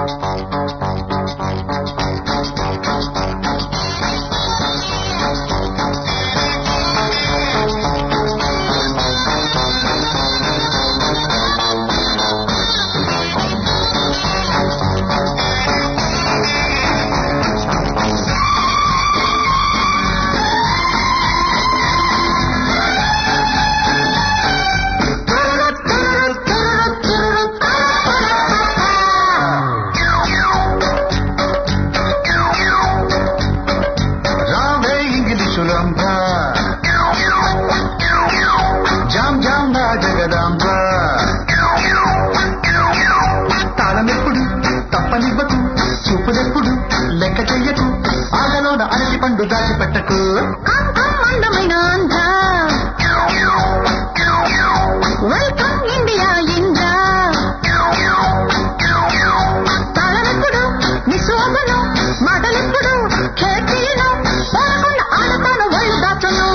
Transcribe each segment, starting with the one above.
తాళమెప్పుడు తప్పనివ్వకు, చూపులెప్పుడు లెక్క చెయ్యకు, ఆగలోన అరటి పండు దాచిపెట్టకు. అందమైన ఆంధ్ర వెల్కమ్ ఇండియా ఇంద్ర తాళమెప్పుడు నిశోభను మాటలెప్పుడు ఖేతీను పోరకుండా ఆడతాను ఒళ్ళు దాచును.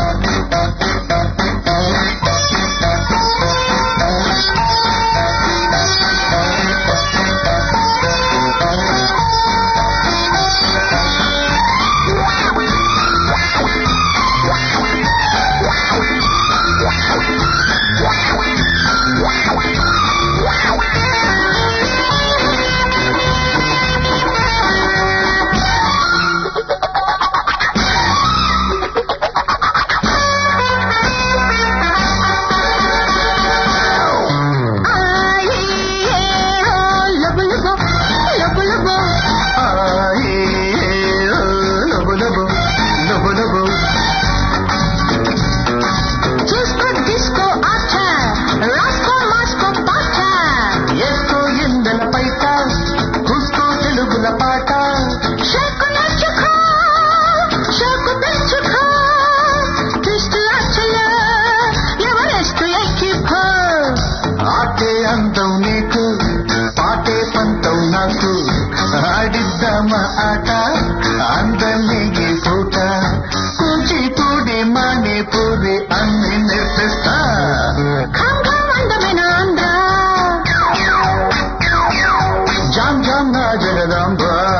అందం నీకు పాటే పంతం నాకు, ఆడిద్దామా ఆట అందరినీ ఈ పూట, కూచిపూడి మణిపూరి అన్ని నేర్పిస్తా. అందమైన ఆంధ్ర జామ్ జామ్ నా జగదాంబ.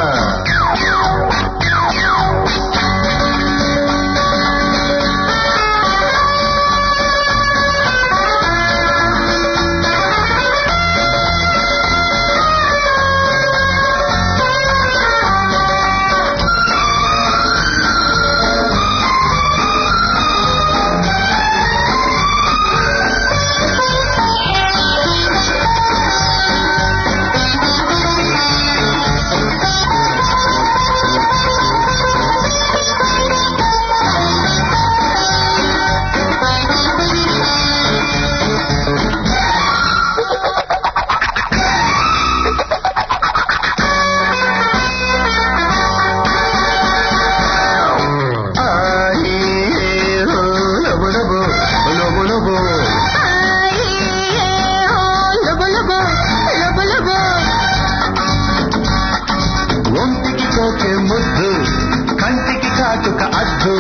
ఒంటికి కోకే ముద్దు, కంటికి కాటుక అద్దు,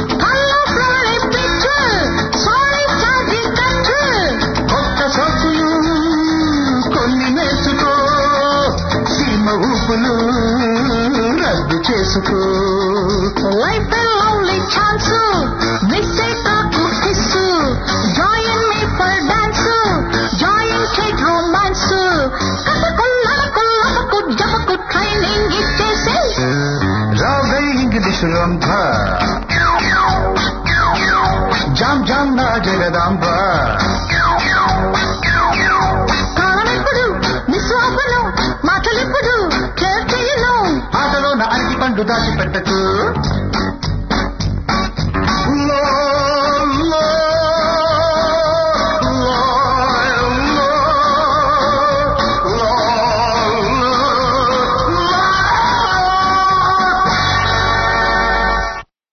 కొత్త సోకులు కొన్ని వేసుకో, సీమ ఊపులు రద్దు చేసుకో. లైఫ్ ఓన్లీ ఛాన్స్ మిస్ అయితాకు kiss join me for dance join take romance కథకుల్లకు జపకు ట్రైనింగ్ ఇచ్చేసి రావే ఇంగ్లీష్ రంభ, జామ్ జామ్ నా జగదాంబ. కాలమెప్పుడు నిస్వాపను మాటలెప్పుడు కేర్చేయను ఆటలోన అరటి పండు దాచిపెట్టకు.